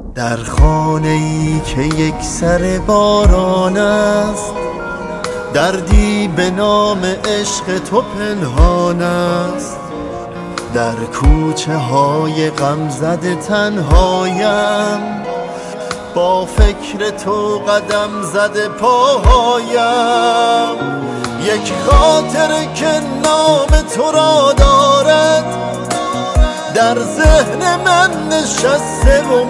در خانه ای که یک سر باران است، دردی به نام عشق تو پنهان است. در کوچه های غم زده تنهایم، با فکر تو قدم زده پاهایم. یک خاطر که نام تو را دارد در ذهن من نشسته و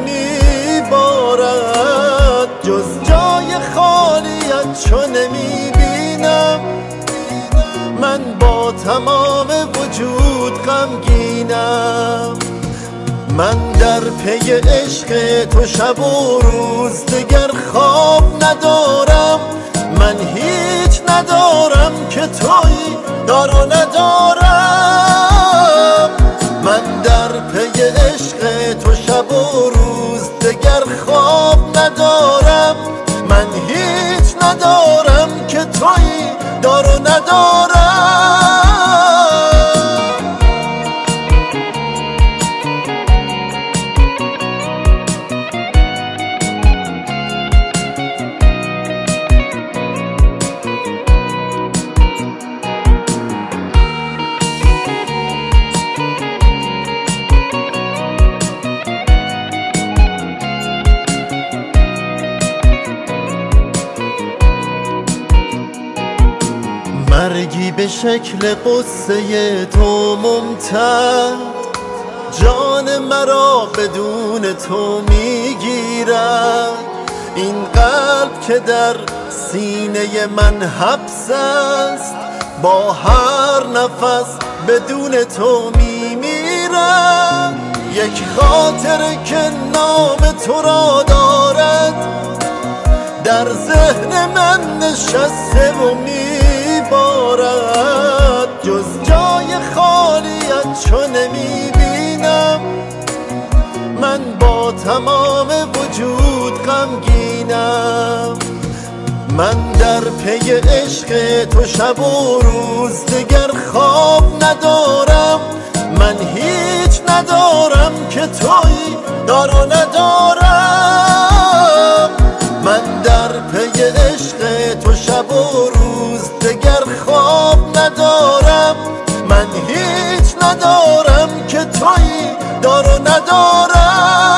میبارد. جز جای خالیت چو نمیبینم، من با تمام وجود غمگینم. من در پی عشق تو شب و روز دگر خواب ندارم. من هیچ ندارم که تویی دار و ندارم. من در پی عشق تو شب و روز دگر خواب ندارم. من هیچ ندارم که تویی دار و ندارم. مرگی به شکل قصه تو ممتد، جان مرا بدون تو میگیرد. این قلب که در سینه من حبس است، با هر نفس بدون تو میمیرد. یک خاطر که نام تو را دارد در ذهن من نشسته و میبارد. جز جای خالیت چو نمیبینم، من با تمام وجود غمگینم. من در پی عشق تو شب و روز دگر خواب ندارم. من هیچ ندارم که تویی دار و ندارم. من در پی عشق تو شب و روز دگر خواب ندارم. من هیچ ندارم که تویی دار و ندارم.